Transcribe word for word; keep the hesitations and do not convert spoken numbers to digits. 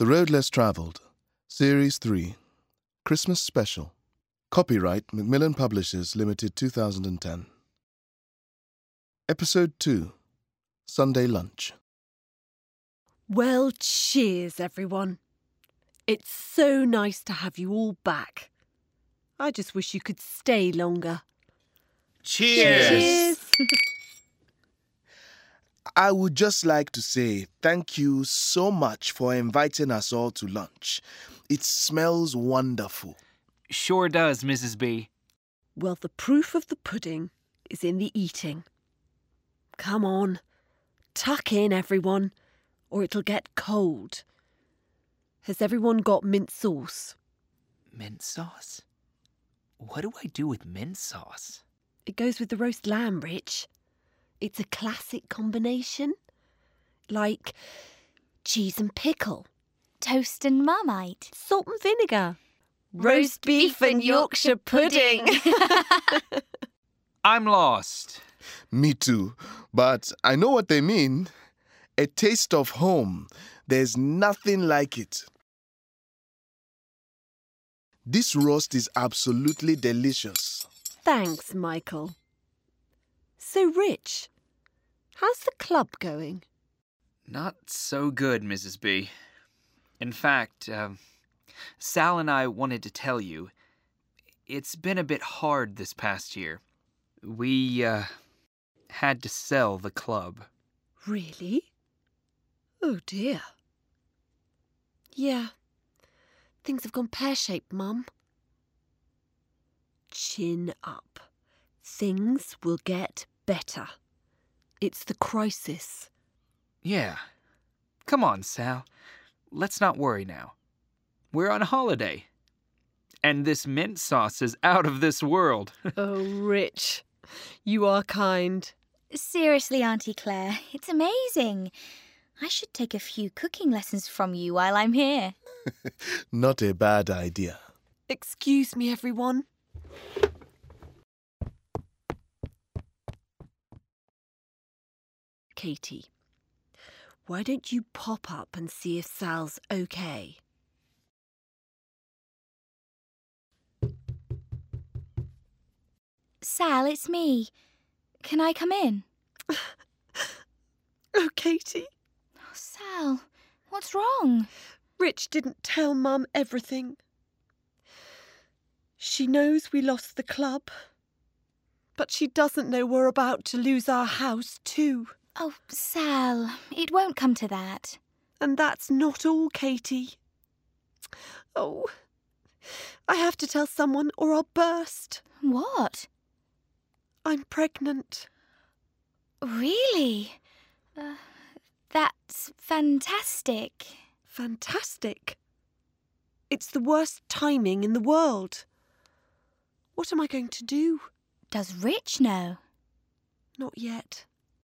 The Road Less Travelled, Series three, Christmas Special. Copyright Macmillan Publishers Limited two thousand ten. Episode two, Sunday Lunch. Well, cheers, everyone. It's so nice to have you all back. I just wish you could stay longer. Cheers! Cheers! I would just like to say thank you so much for inviting us all to lunch. It smells wonderful. Sure does, Missus B. Well, the proof of the pudding is in the eating. Come on, tuck in, everyone, or it'll get cold. Has everyone got mint sauce? Mint sauce? What do I do with mint sauce? It goes with the roast lamb, Rich. It's a classic combination. Like cheese and pickle. Toast and Marmite. Salt and vinegar. Roast beef and Yorkshire pudding. I'm lost. Me too, but I know what they mean. A taste of home. There's nothing like it. This roast is absolutely delicious. Thanks, Michael. So, Rich, how's the club going? Not so good, Missus B. In fact, um, Sal and I wanted to tell you, it's been a bit hard this past year. We, uh, had to sell the club. Really? Oh, dear. Yeah. Things have gone pear-shaped, Mum. Chin up. Things will get better. It's the crisis. Yeah. Come on, Sal. Let's not worry now. We're on holiday. And this mint sauce is out of this world. Oh, Rich, you are kind. Seriously, Auntie Claire, it's amazing. I should take a few cooking lessons from you while I'm here. Not a bad idea. Excuse me, everyone. Katie, why don't you pop up and see if Sal's okay? Sal, it's me. Can I come in? Oh, Katie. Oh, Sal, what's wrong? Rich didn't tell Mum everything. She knows we lost the club, but she doesn't know we're about to lose our house too. Oh, Sal, it won't come to that. And that's not all, Katie. Oh, I have to tell someone or I'll burst. What? I'm pregnant. Really? Uh, that's fantastic. Fantastic. It's the worst timing in the world. What am I going to do? Does Rich know? Not yet.